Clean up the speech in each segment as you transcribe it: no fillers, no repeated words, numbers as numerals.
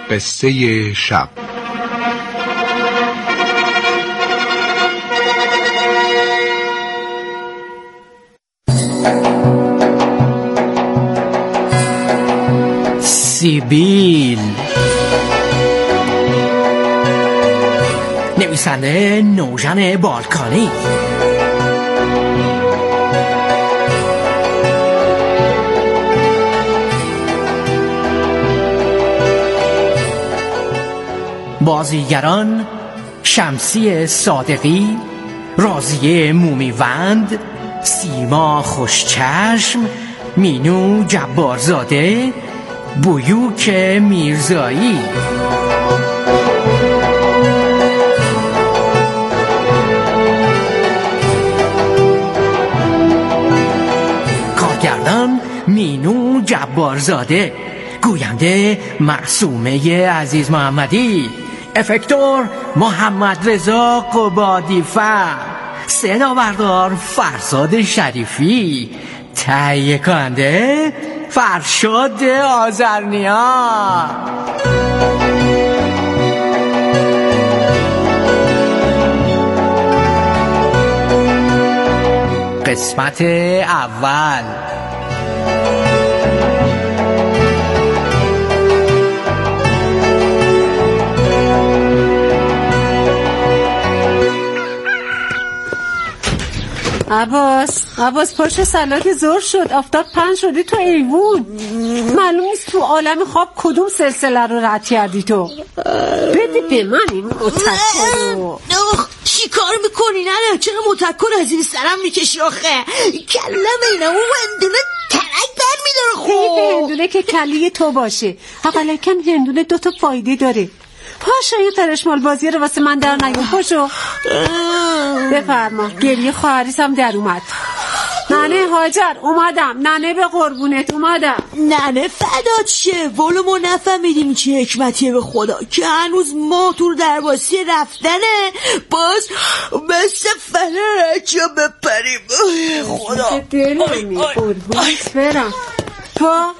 قصه شب. سیبیل، نویسنده نوژن بالکانی. بازیگران: شمسی صادقی، راضیه مومیوند، سیما خوشچشم، مینو جبارزاده، بویوک میرزایی. کارگردان: مینو جبارزاده، گوینده: معصومه عزیز محمدی، افکتور: محمد رضا قبادی فر، صدا بردار: فرزاد شریفی، تهیه کننده: فرشاد آذرنیا. قسمت اول. عباس پاشو سلات زور شد، آفتاب پهن شدی تو ایوون. معلوم نیست تو عالم خواب کدوم سلسله رو رد کردی تو. بده به من این متکر رو. چی کار میکنی؟ نه چرا متکر از این سرم میکشی آخه؟ کلم اینه اون هندونه ترک بر میداره. خب هندونه که کلی تو باشه، اقلیکن هندونه 2 تا فایده داره. پاشو یه ترشمال بازی رو واسه من در نیون. پاشو بفرما. گریه خواهریسم در اومد. ننه هاجر اومدم، ننه به قربونت اومدم. ننه فدات شه. ولو ما نفهمیدیم چه حکمتیه به خدا که هنوز ما تو درواسی رفتنه، باز مثل فنر چه بپریم. خدا دلمی قربونت برم. پا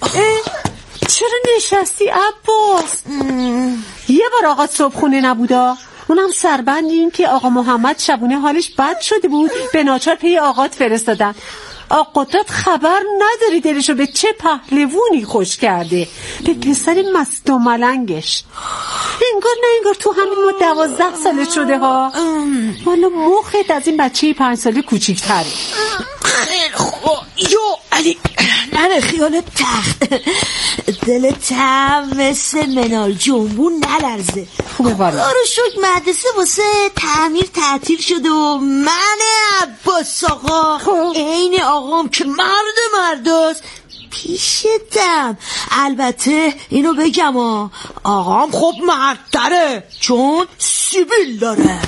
چرا نشستی عباس؟ یه بار آقا صبحونه نبودا؟ اونم سربندیم که آقا محمد شبونه حالش بد شده بود، به ناچار پی آقات فرستادن. آقا قدرت خبر نداری دلشو به چه پهلوونی خوش کرده، به پسر مست و ملنگش. انگار تو همین ما 12 ساله شده ها. والا مخت از این بچه 5 ساله کوچیک‌تره. خیلی خوب. یو علی نره خیال تخت، دل تم مثل منال جنبون نلرزه. خوبه والا. خدا رو شکر مدرسه واسه تعمیر تعطیل شده و من عباس آقا عین آقام که مرداست پیشتم. البته اینو بگم آقام خب مردتره چون سیبیل داره.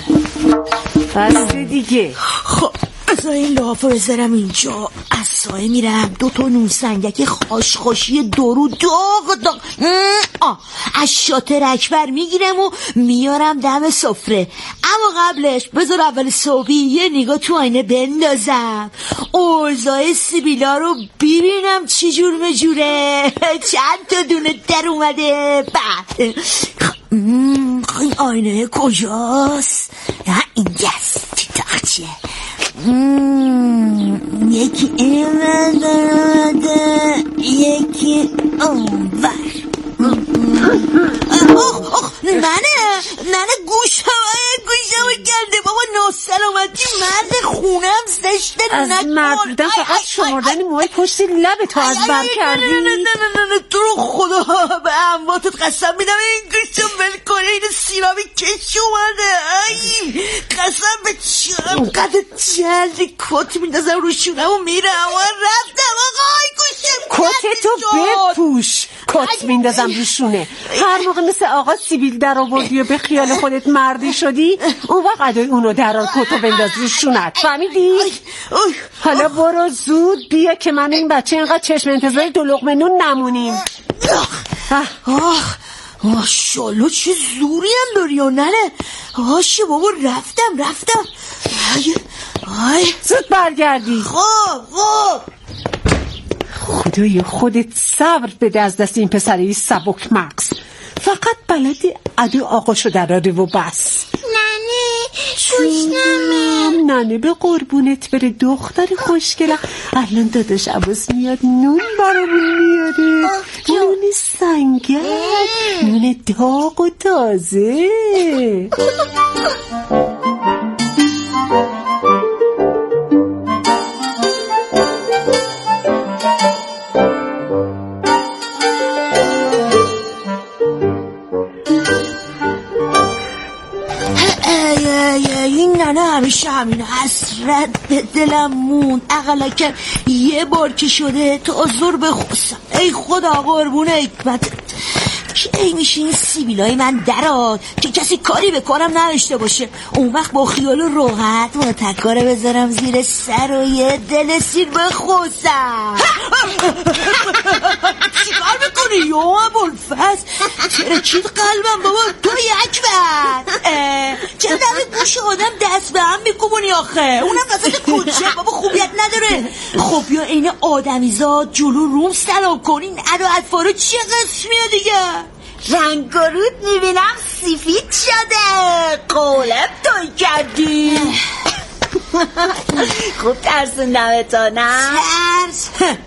بس دیگه. خب بذار این لحافه بذارم اینجا. از سایه میرم 2 تا نونسنگک خاشخاشی درو داغ از شاتر اکبر میگیرم و میارم دم سفره. اما قبلش بذار اول صبحی یه نگاه تو آینه بندازم، اوضاع سیبیلا رو ببینم چی جور مجوره، چند تا دونه در اومده. بعد این آینه کجاست؟ اینجاست تو تاقچه. یکی اینده یکی اونور. ننه گوشم گرده بابا. ناسلامتی مرد خونم زشته. از مرد بودن فقط شمردن موهای پشت لب تو از بر کردی. نه تو رو خدا به امواتت قسم میدم این گوشم ول کنه. این سیرابی کش اومده. قسم به چرم قد جلد کت میندازم رو شونم و میرم و رفتم. آقای گوشم کت تو بپوش. کت میندازم رو شونه. هر موقع مثل آقا سیبیل در آوردی و به خیال خودت مردی شدی، اون وقت ادای اونو در کتو بنداز رو شونت. فهمیدی؟ حالا برو زود بیا که من این بچه اینقدر چشم انتظار 2 لقمه نون نمونیم. ماشالله چه زوری هم داری و ننه. آشه بابا رفتم. زود برگردی. خب خدای خودت صبر بده از دست این پسری سبک مغز. فقط بلدی ادو آقاشو دراره و بس. ننه به قربونت بره دختر خوشگلم. الان داداش عباس میاد نون برامون میاره. نون سنگک، نون داغ و تازه. این ننه همیشه همین حسرت به دلم موند. اقلکم یه بار که شده تا زور بخوستم. ای خدا قربون حکمتت کی میشه این سیبیلای من دراد که کسی کاری به کارم نداشته باشه. اون وقت با خیال راحت متکاره بذارم زیر سر و یه دل سیر بخوستم. چیکار میکنی یا ابوالفضل؟ چرا چید قلبم بابا تو اکبر؟ چرا در گوش آدم دست به هم میکوبونی آخه؟ اونم وسط کوچه بابا خوبیت نداره. خب یا این آدمیزاد جلو روم سلام کنین ادو اطفارو چه قسمیه دیگه؟ رنگ و رود میبینم سفید شده. قولم توی کردی. خوب ترسوندم تا نه؟ ترس؟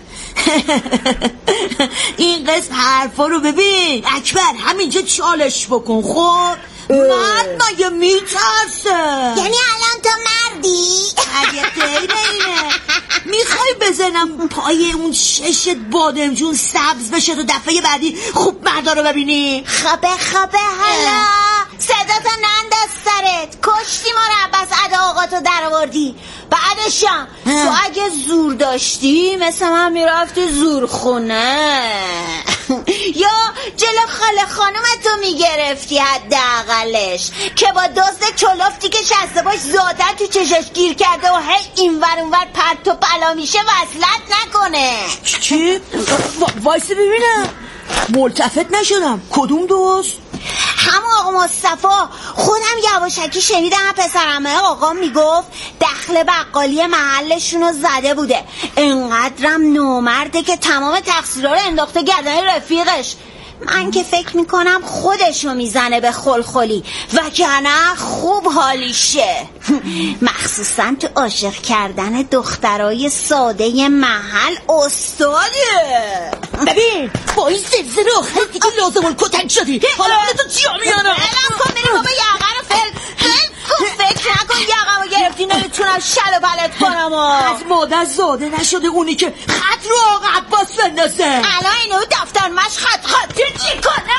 این قسم حرفا رو ببین اکبر، همینجا چالش بکن. خب مرد مگه میترسه؟ یعنی الان تو مردی؟ اگه غیر اینه میخوای بزنم پای اون ششت بادمجون سبز بشه تا دفعه بعدی خوب مردا رو ببینی؟ خبه حالا صداتو ننداز سرت. کشتی ما رو عباس ادا آقا تو در آوردی. بعدشم تو اگه زور داشتی مثل من میرفتی زورخونه یا جلو خاله خانومتو میگرفتی حداقلش که با دزد چلفتی که شسته باش ذاتن تو چشش گیر کرده و هی اینور اونور پرت و پلا میشه وصلت نکنه. چی؟ وایسی ببینم ملتفت نشدم. کدوم دوست؟ همون آقا مصطفی. خودم یواشکی شنیدم پسرمه آقا میگفت دخل بقالی محلشونو زده بوده. انقدرم نامرده که تمام تقصیرها رو انداخته گردن رفیقش. من که فکر میکنم خودشو میزنه به خلخلی وگرنه خوب حالیشه. مخصوصا تو عاشق کردن دخترای ساده محل استاده. ببین با این زلزله آخر دیگه لازم الکتن شدی. حالا تو چیا میانم؟ الان کن بریم بابا یقه رو فکر نکن یقه رو گرفتی نمیتونم شل و پلت کنم. از مادر زاده نشده اونی که خط رو آقا عباس بندازه. الان اینو دفتر مش خطی چی کنه؟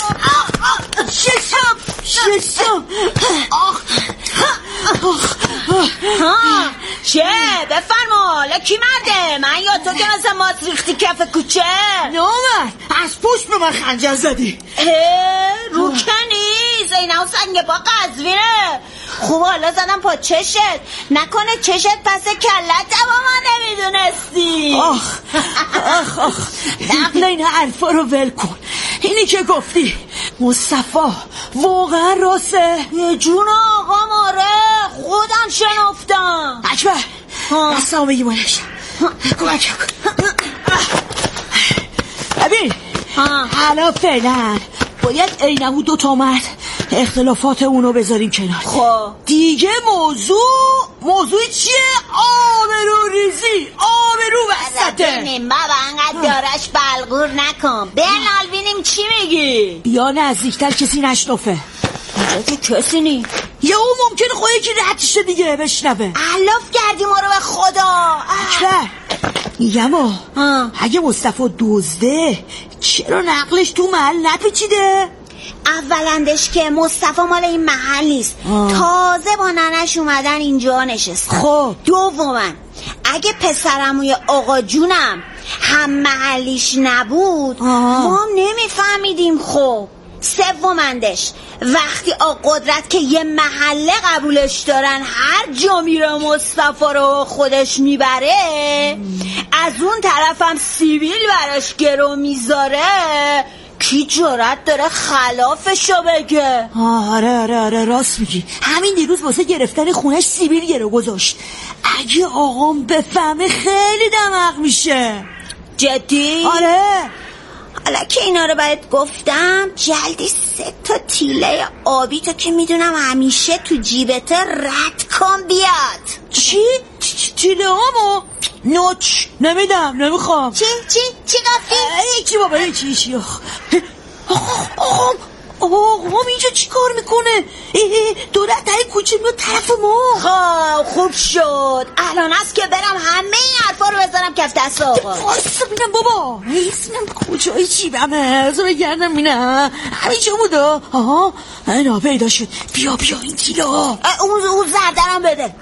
ششم چه؟ بفرما لکی مرده. من یا تو که مثل مات ریختی کف کوچه؟ نامرد از پشت به من خنجر زدی. روکنی زینب سنگ پا قزوینه. خوب حالا زدم پا چشت. نکنه چشت پس کلت با من نمیدونستی. آخ نقل این حرفا رو ول کن. اینی که گفتی مصطفی واقعا راسته؟ یه جون آقا ماره خودم شنفتم. اکبر دستمو بگی مالش کمک کن. ببین حالا فعلا باید اینمو دوتا مرد اختلافات اونو بذاریم کنار. خب دیگه موضوع چیه؟ آبرو ریزی. آبرو وسطه. ببینیم بابا انقدر دارش بلغور نکن. بنال بینیم چی میگی؟ بیا نزدیکتر کسی نشنفه. اینجا که کسی نی یا اون ممکنه خواهی که ردشه دیگه بشنوه. علاف کردی ما رو به خدا. اکبر میگم اگه مصطفی دزده چرا نقلش تو محل نپیچیده؟ اولندش که مصطفی مال این محل نیست. تازه با ننش اومدن اینجا نشست. خب دوماً اگه پسرموی آقا جونم هم محلیش نبود ما هم نمیفهمیدیم. خب سومندش وقتی آقا قدرت که یه محله قبولش دارن هر جا میره مصطفی رو خودش میبره، از اون طرف هم سیبیل براش گرو میذاره، کی جرأت داره خلافشو بگه؟ آره راست میگی. همین دیروز واسه گرفتن خونش سیبیل گرو گذاشت. اگه آقام بفهمه خیلی دماغ میشه. جدی؟ آره. حالا که اینا رو باید گفتم جلدی 3 تا تیله آبی تو که میدونم همیشه تو جیبت رد کن بیاد. چی؟ تیله آمو؟ نوچ نمیدم نمیخوام. چی گفتی؟ چی بابا چی آقام اینجا چی کار میکنه؟ دولت تایی کوچه میاد طرف ما. خوب شد الان است که برم همه این حرفا رو بذارم کف دست آقا. واسه بینم بابا نیستم کجای جیبمه بذار بگردم بینم همینجا بوده. اینا پیدا شد. بیا این تیله ها. اون زردرم بده.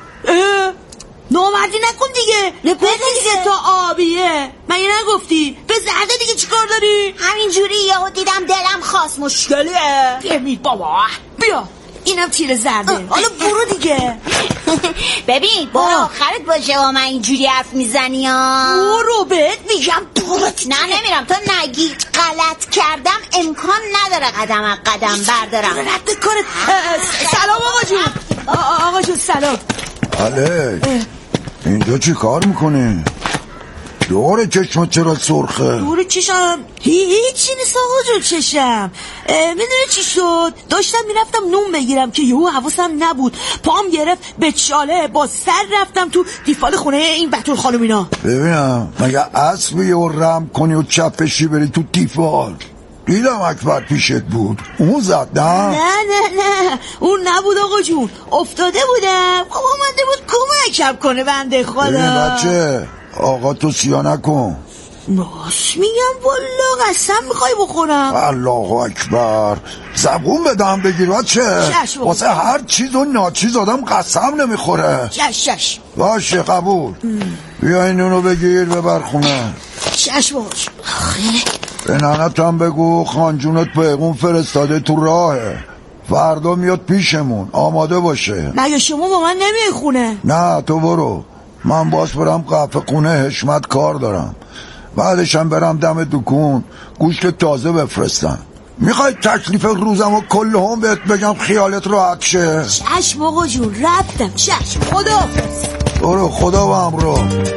نامردی نکن دیگه. بده دیگه تا آبیه. مگه نگفتی به زرده دیگه چی کار داری؟ همینجوری یهو دیدم دلم خواست. مشکلیه؟ ببین بابا بیا اینم تیر زرده. حالا برو دیگه. ببین برو آخرت باشه و من اینجوری حرف میزنی ها. برو بهت میگم برو. نه نمیرم تو نگی غلط کردم امکان نداره قدم بردارم. رد کارت. سلام آقا جون. آقا جون سلام. بله اینجا چی کار میکنی؟ دور چشمت چرا سرخه؟ دور چشم هیچی نیست آقا جون چشم. میدونی چی شد؟ داشتم میرفتم نون بگیرم که یهو حواسم نبود پام گرفت به چاله با سر رفتم تو دیفال خونه این بتول خانم اینا. ببینم مگه اسبی و رم کنی و چپشی بری تو دیفال؟ دیدم اکبر پیشت بود اون زد نه اون نبود آقا جون. افتاده بودم آمده بود کمکم کنه بنده خدا. ببین بچه آقا تو سیا نکن. راست میگم والا قسم میخوای بخورم. الله اکبر زبون بدم بگیر بچه. واسه هر چیز و ناچیز آدم قسم نمیخوره. شش باشه قبول. بیا این نونو بگیر ببر خونه. شش باش. به ننتم بگو خانجونت پیغون فرستاده تو راهه فردا میاد پیشمون آماده باشه. مگه شما با من نمیای خونه؟ نه تو برو من باز برم قهوه خونه حشمت کار دارم بعدشم برم دم دکون گوشت تازه بفرستم. میخوای تکلیف روزم و کل هم بهت بگم خیالت راحت شه؟ چشم آقا جون رفتم. چشم خداحافظ. برو خدا و امرو.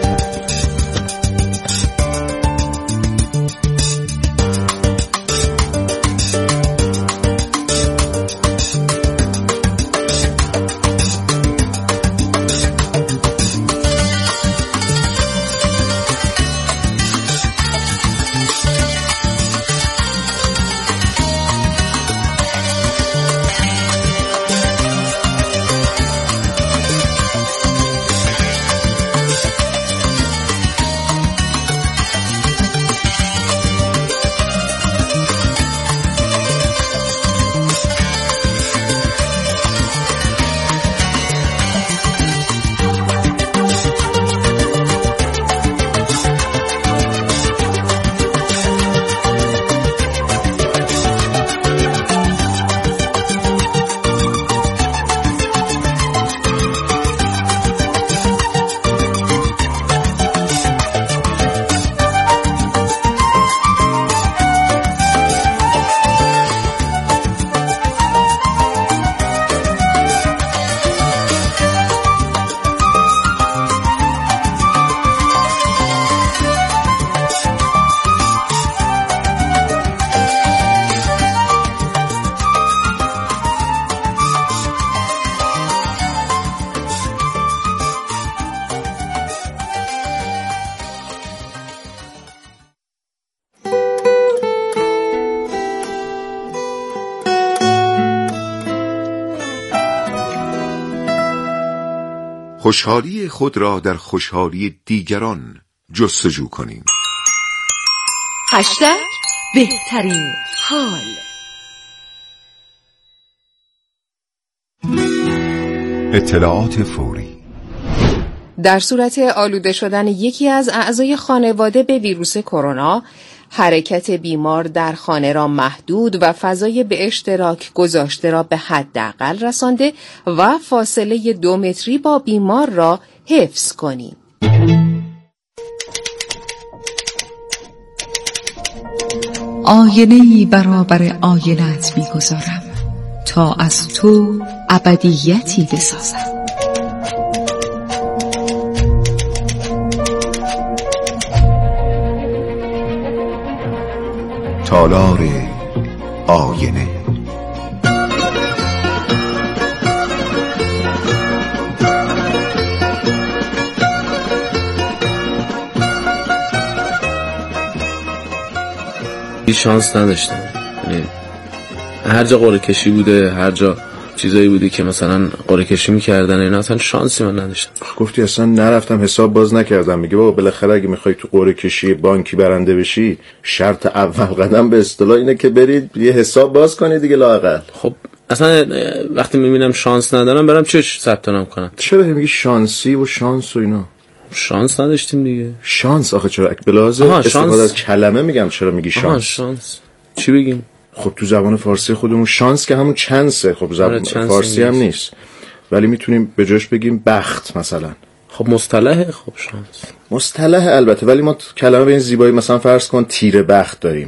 خوشحالی خود را در خوشحالی دیگران جستجو کنیم. هشتگ بهترین حال. اطلاعات فوری. در صورت آلوده شدن یکی از اعضای خانواده به ویروس کرونا، حرکت بیمار در خانه را محدود و فضای به اشتراک گذاشته را به حداقل رسانده و فاصله 2 متری با بیمار را حفظ کنید. آینه‌ای برابر آینه‌ات می‌گذارم تا از تو ابدیتی بسازم. تالار آینه. شانس نداشتم، یعنی هر جا قرعه کشی بوده، هر جا چیزایی بوده که مثلا قرعه کشی می‌کردن اینا، اصلا شانسی من نداشتم. گفتی اصلا نرفتم حساب باز نکردم. میگه بابا بالاخره اگه میخوای تو قرعه کشی بانکی برنده بشی، شرط اول قدم به اصطلاح اینه که برید یه حساب باز کنی دیگه لااقل. خب اصلا وقتی میبینم شانس ندارم برام چش ثبت نام کنم. چرا میگی شانسی و شانس و اینا؟ شانس نداشتیم دیگه. شانس آخه چرا بلازه استفاده از کلمه میگم چرا میگی شانس؟ شانس چی بگیم؟ خب تو زبان فارسی خودمون شانس که همون چنسه. خب زبان فارسی هم نیست، ولی میتونیم به جاش بگیم بخت مثلا. خب مصطلحه. خب شانس مصطلح البته، ولی ما کلمه به این زیبایی مثلا فرض کن تیره بخت داریم،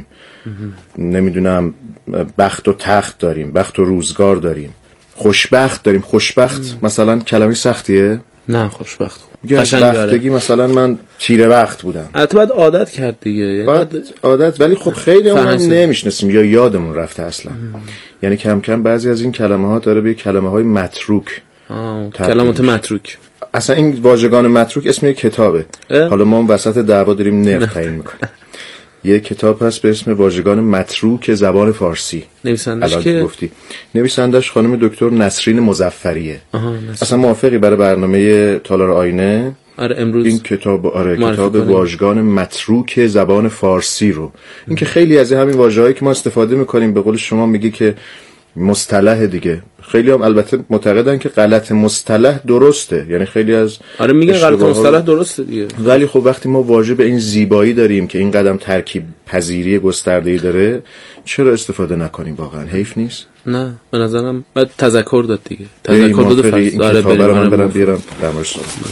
نمیدونم بخت و تخت داریم، بخت و روزگار داریم، خوشبخت داریم. خوشبخت مثلا کلمه سختیه؟ نه خوشبخت بختگی مثلا من تیره بخت بودم. البته باید عادت کرد دیگه، باید عادت، ولی خب خیلی اون نمیشناسیم یا یادمون رفته اصلا. یعنی کم کم بعضی از این کلمه ها داره به کلمه های متروک. کلمات متروک، اصلا این واژگان متروک اسم یک کتابه. حالا ما اون وسط دعوا داریم نرخ تعیین میکنیم. یه کتاب هست به اسم واژگان متروک زبان فارسی. نویسندش که گفتی نویسندش خانم دکتر نسرین مظفریه. اصلا موافقی برای برنامه تالار آینه؟ آره امروز این کتاب کتاب واژگان متروک زبان فارسی رو، این که خیلی از همین واژه‌هایی که ما استفاده می‌کنیم به قول شما میگی که مصطلح دیگه، خیلی هم البته معتقدن که غلط مصطلح درسته، یعنی خیلی از میگن غلط مصطلح درسته دیگه، ولی خب وقتی ما واژه به این زیبایی داریم که این قدم ترکیب پذیری گسترده‌ای داره، چرا استفاده نکنیم؟ واقعا حیف نیست؟ نه به نظرم باید تذکر داد دیگه. تذکر داد این کتاب رو من برام بیارم در موردش.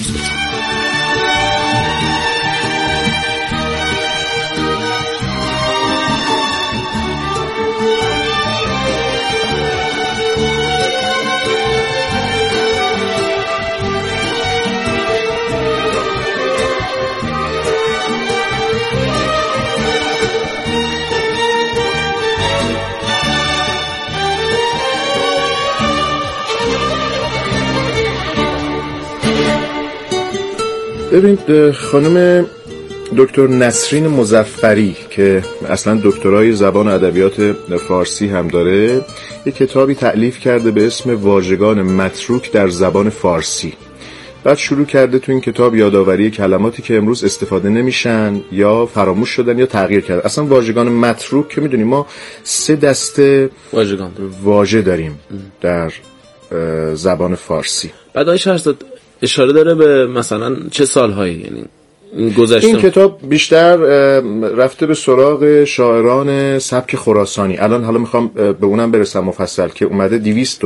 ببینید خانم دکتر نسرین مظفری که اصلا دکترای زبان و ادبیات فارسی هم داره، یک کتابی تألیف کرده به اسم واژگان متروک در زبان فارسی. بعد شروع کرده تو این کتاب یادآوری کلماتی که امروز استفاده نمیشن یا فراموش شدن یا تغییر کرده. اصلا واژگان متروک که میدونیم ما 3 دسته واژه داریم در زبان فارسی. بعد آیش اشاره داره به مثلا چه سالهایی، یعنی این کتاب بیشتر رفته به سراغ شاعران سبک خراسانی. حالا میخوام به اونم برسم مفصل، که اومده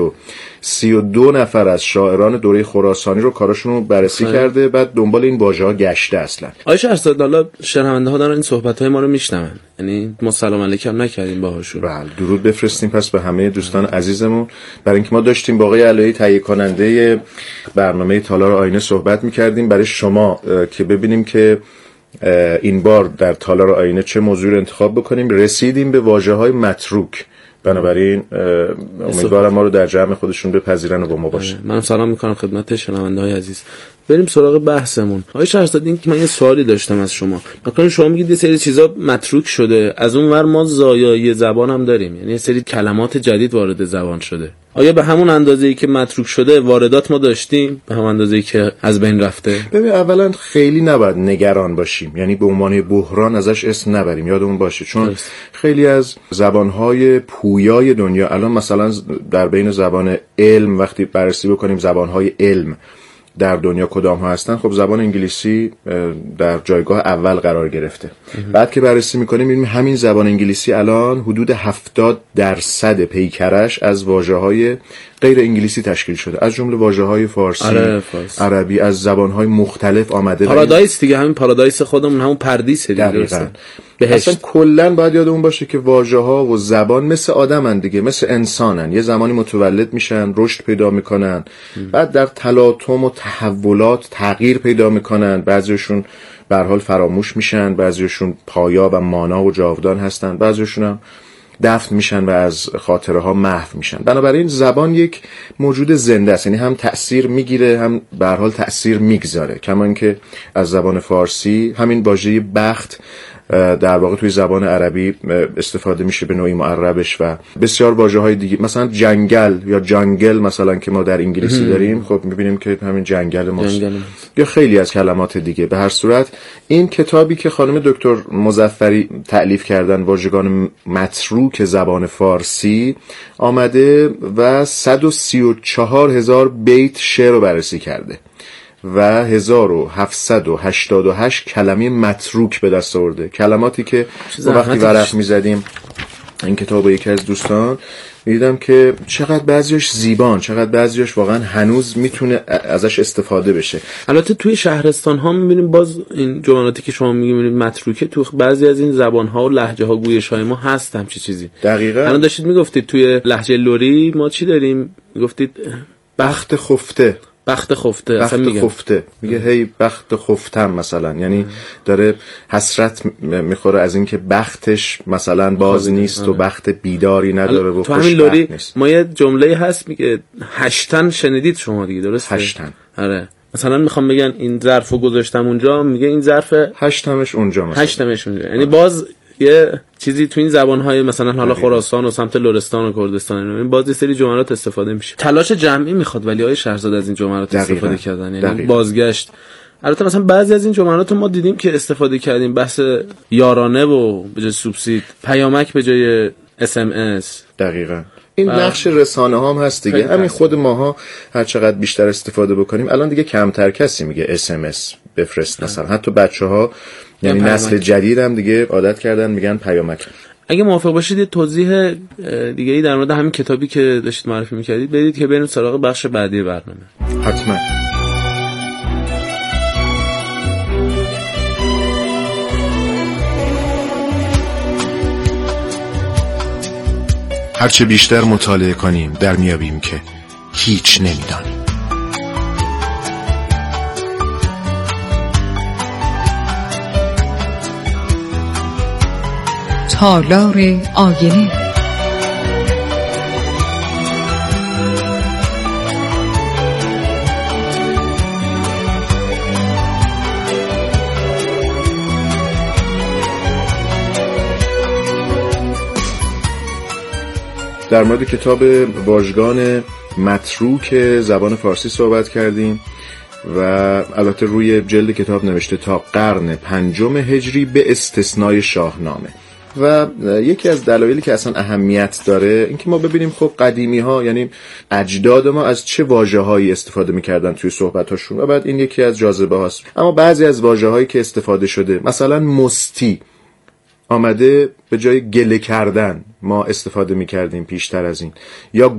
232 نفر از شاعران دوره خراسانی رو کاراشون رو بررسی کرده، بعد دنبال این واژه‌ها گشته. اصلا آیش ارسد حالا شنونده ها دارن این صحبت‌های ما رو میشنون، یعنی ما سلام علیکم نکردیم باهاشون. بله درود بفرستیم پس به همه دوستان عزیزمون، برای اینکه ما داشتیم با آقای علایی تهیه کننده برنامه تالار آینه صحبت می‌کردیم برای شما که ببینیم که این بار در تالار آینه چه موضوعی رو انتخاب بکنیم. رسیدیم به واژه‌های متروک، بنابراین امیدوارم ما رو در جمع خودشون بپذیرن و با ما باشن. منم سلام میکنم خدمت شنونده‌های عزیز. بریم سراغ بحثمون. آقای شهرزاد، این که من یه سوالی داشتم از شما. مثلا شما میگید یه سری چیزا متروک شده، از اون ور ما زایای زبان هم داریم، یعنی یه سری کلمات جدید وارد زبان شده. آیا به همون اندازه‌ای که متروک شده واردات ما داشتیم، به همون اندازه‌ای که از بین رفته؟ ببین اولا خیلی نباید نگران باشیم، یعنی به عنوان بحران ازش اسم نبریم، یادمون باشه، چون خیلی از زبان‌های پویای دنیا الان مثلا در بین زبان علم وقتی بررسی بکنیم زبان‌های علم در دنیا کدام ها هستن، خب زبان انگلیسی در جایگاه اول قرار گرفته. بعد که بررسی میکنیم میبینیم همین زبان انگلیسی الان حدود 70% پیکرش از واژه‌های غیر انگلیسی تشکیل شده، از جمله واژه‌های فارسی، عربی، از زبان‌های مختلف آمده. پارادایس دیگه، همین پارادایس خودمون، همون پردیس دیگه. اصلا کلا باید یادمون باشه که واژه‌ها و زبان مثل آدمن دیگه، مثل انسانن، یه زمانی متولد میشن، رشد پیدا میکنن، بعد در تلاطم و تحولات تغییر پیدا میکنن، بعضیشون به هر حال فراموش میشن، بعضیشون پایا و مانا و جاودان هستن، بعضیشون هم دفن میشن و از خاطره ها محو میشن. بنابراین زبان یک موجود زنده است، یعنی هم تأثیر میگیره هم به هر حال تأثیر میگذاره. کما اینکه از زبان فارسی همین واژه بخت در واقع توی زبان عربی استفاده میشه به نوعی معربش و بسیار واژه‌های دیگه، مثلا جنگل یا جنگل مثلا که ما در انگلیسی داریم، خب میبینیم که همین جنگل ماست، یا خیلی از کلمات دیگه. به هر صورت این کتابی که خانم دکتر مظفری تألیف کردن، واژگان متروک زبان فارسی، آمده و 134,000 بیت شعر رو بررسی کرده و 1788 کلمه متروک به دست آورده. کلماتی که وقتی ورق می‌زدیم این کتابو یکی از دوستان دیدم که چقدر بعضیش زیبان، چقدر بعضیش واقعا هنوز میتونه ازش استفاده بشه. البته توی شهرستان ها می‌بینیم باز این جملاتی که شما می‌بینید متروکه تو بعضی از این زبان ها و لهجه ها گویش های ما هست همچین چیزی. دقیقاً الان داشتید میگفتید توی لهجه لری ما چی داریم؟ میگفتید بخت خفته. بخت خفته، بخت خفته میگه هی بخت خفتم مثلا، یعنی داره حسرت میخوره از اینکه بختش مثلا باز نیست و بخت بیداری نداره و تو همین لری ما یه جمله هست میگه هشتن شنیدید شما دیگه، درسته؟ هشتن. آره مثلا میخوام بگن این ظرفو گذاشتم اونجا، میگه این ظرف هشتمش اونجا مثلا. هشتمش اونجا، یعنی باز یه چیزی تو این زبان‌های مثلا حالا خراسان و سمت لرستان و کردستان این باز یه سری جملات استفاده میشه. تلاش جمعی میخواد ولی آقای شهرزاد از این جملات استفاده کردن، یعنی بازگشت. البته مثلا بعضی از این جملات ما دیدیم که استفاده کردیم، بحث یارانه و به جای سوبسید، پیامک به جای SMS. دقیقاً این نقش رسانه ها هم هست دیگه. همین خود ماها هر چقدر بیشتر استفاده بکنیم، الان دیگه کمتر کسی میگه SMS بفرست مثلا، حتی بچه‌ها یعنی نسل جدید هم دیگه عادت کردن میگن پیامک. اگه موافق باشید یه توضیح دیگه ای در مورد همین کتابی که داشتید معرفی می‌کردید بدید که بریم سراغ بخش بعدی برنامه. حتما. هرچه بیشتر مطالعه کنیم در میابیم که هیچ نمیدانیم. تالار آینه. در مورد کتاب واژگان متروک زبان فارسی صحبت کردیم و البته روی جلد کتاب نوشته تا قرن 5 هجری به استثنای شاهنامه. و یکی از دلایلی که اصلا اهمیت داره اینکه ما ببینیم خب قدیمی ها یعنی اجداد ما از چه واژه‌هایی استفاده می‌کردن توی صحبت‌هاشون و بعد این یکی از جاذبه هاست. اما بعضی از واژه‌هایی که استفاده شده، مثلا مستی آمده به جای گله کردن ما استفاده می‌کردیم پیشتر از این، یا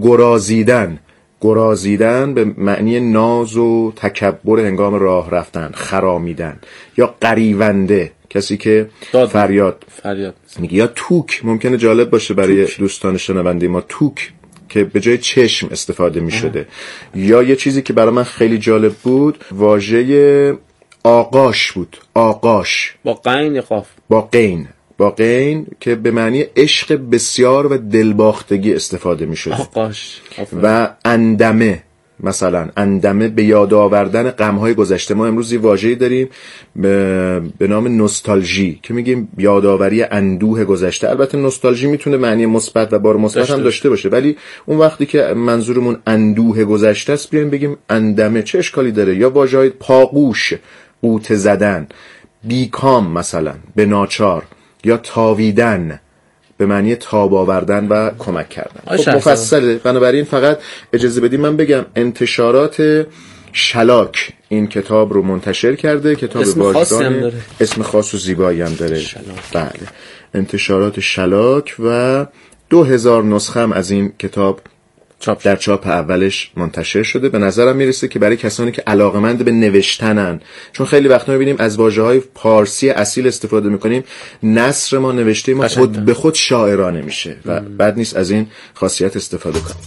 گرازیدن به معنی ناز و تکبر هنگام راه رفتن، خرامیدن، یا غریونده کسی که فریاد میگه، یا توک. ممکنه جالب باشه برای دوستان شنونده ما، توک که به جای چشم استفاده می شده. یا یه چیزی که برای من خیلی جالب بود، واژه آغاش بود. آغاش با قین یا قاف؟ با قین که به معنی عشق بسیار و دلباختگی استفاده می شده. آغاش. و اندمه، مثلا اندمه به یاد آوردن غم‌های گذشته. ما امروز یه واژه‌ای داریم به نام نوستالژی که میگیم یادآوری اندوه گذشته. البته نوستالژی میتونه معنی مثبت و بار مثبت هم داشته باشه، ولی اون وقتی که منظورمون اندوه گذشته است بیایم بگیم اندمه، چه اشکالی داره؟ یا واژه‌های پاغوش، قوطه زدن، بیکام مثلا به ناچار، یا تاویدن به معنی تاب آوردن و کمک کردن. خب مفصله، بنابراین فقط اجازه بدید من بگم انتشارات شلاک این کتاب رو منتشر کرده. کتاب واژگان اسم خاص و زیبایی هم داره. بله، انتشارات شلاک و 2000 نسخه هم از این کتاب در چاپ اولش منتشر شده. به نظرم میرسه که برای کسانی که علاقمند به نوشتنن، چون خیلی وقتا میبینیم از واژه‌های پارسی اصیل استفاده میکنیم، نثر ما، نوشته ما خود به خود شاعرانه میشه و بد نیست از این خاصیت استفاده کنیم.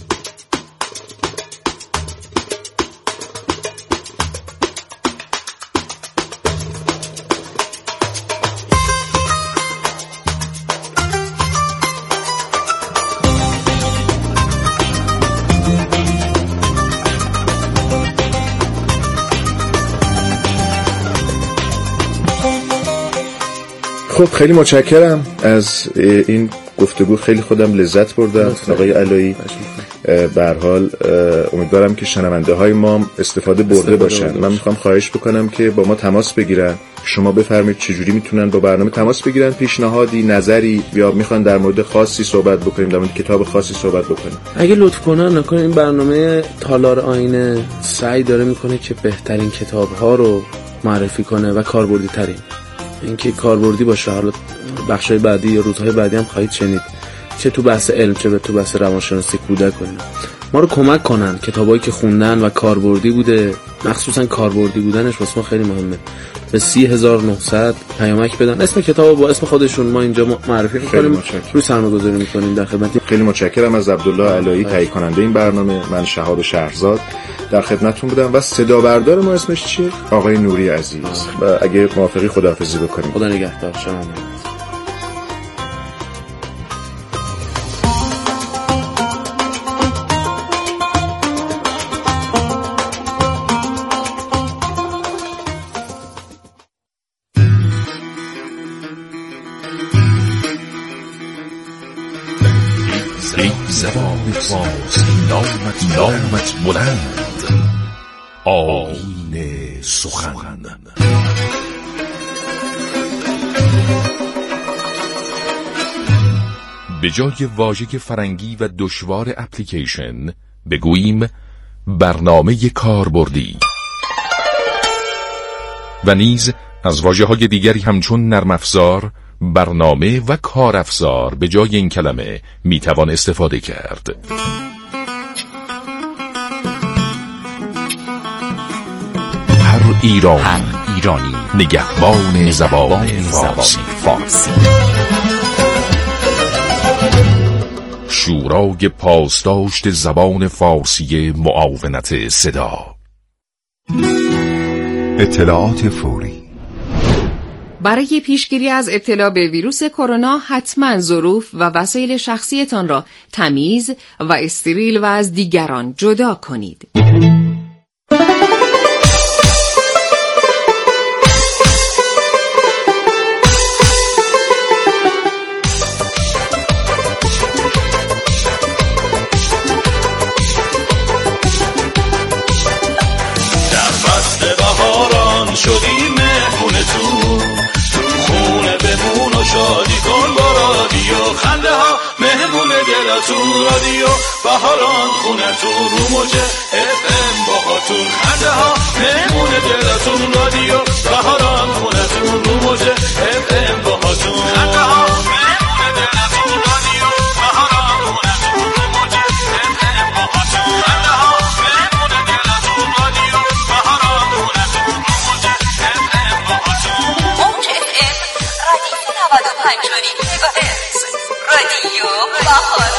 خب خیلی متشکرم از این گفتگو، خیلی خودم لذت بردم آقای علایی. به هر حال امیدوارم که شنونده های ما استفاده برده باشن. من میخوام خواهش بکنم که با ما تماس بگیرن. شما بفرمایید چجوری میتونن با برنامه تماس بگیرن، پیشنهادی، نظری، یا میخوان در مورد خاصی صحبت بکنیم، در مورد کتاب خاصی صحبت بکنیم. اگه لطف کنن این برنامه تالار آینه سعی داره میکنه که بهترین کتاب ها رو معرفی کنه و کاربردی ترین، اینکه کاربردی باشه. حالا بخشای بعدی یا روزهای بعدی هم خواهید شنید، چه تو بحث علم چه تو بحث روانشناسی کودک کنیم ما رو کمک کنن. کتابایی که خوندن و کاربردی بوده، مخصوصا کاربردی بودنش واسه ما خیلی مهمه. به 30900 پیامک بدن، اسم کتابو با اسم خودشون ما اینجا معرفی می‌کنیم، روی سرمایه‌گذاری می‌کنیم در خدمت. خیلی متشکرم از عبدالله علایی، تهیه کننده این برنامه. من شهاب شهرزاد در خدمتتون بودم و صدا بردار ما اسمش چیه؟ آقای نوری عزیز. و اگه موافقی خداحافظی بکنیم. خدا نگهدار شما. زبان فارسی نامت بلند، آیین سخن. به جای واژه فرنگی و دشوار اپلیکیشن بگوییم برنامه کاربردی، و نیز از واژه‌های دیگری همچون نرم افزار، برنامه و کارافزار به جای این کلمه میتوان استفاده کرد. هر ایرانی نگهبان زبان فارسی. شورای پاسداشت زبان فارسی معاونت صدا. اطلاعات فوری. برای پیشگیری از ابتلا به ویروس کرونا حتما ظروف و وسایل شخصیتان را تمیز و استریل و از دیگران جدا کنید. در فصل بهاران شدیم مهمونتون، خونه بمون و شادی کن با رادیو، خنده ها مهمون دلتون، رادیو بهاران خونتون، رو موج FM باهاتون، خنده ها مهمون دلتون، رادیو بهاران خونتون، رو موج FM باهاتون، خنده ها مهمون دلتون، رادیو بهاران خونتون، رو موج FM باهاتون، خنده ها مهمون دلتون، رادیو بهاران خونتون، رو موج FM باهاتون. موج FM رادیو 95 مگاهرتز، رادیو بهاران.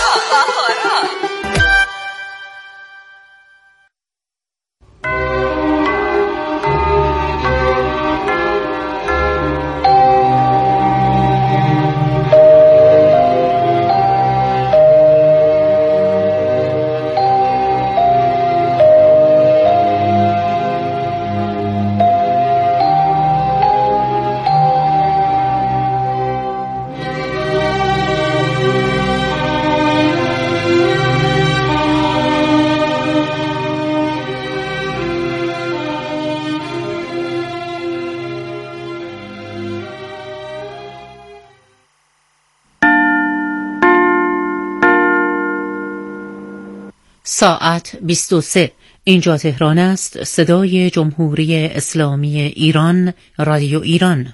ساعت 23. اینجا تهران است. صدای جمهوری اسلامی ایران، رادیو ایران.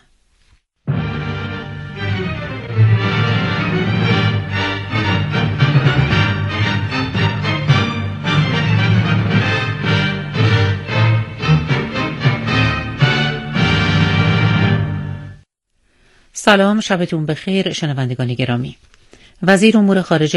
سلام، شبتون بخیر شنوندگان گرامی. وزیر امور خارجه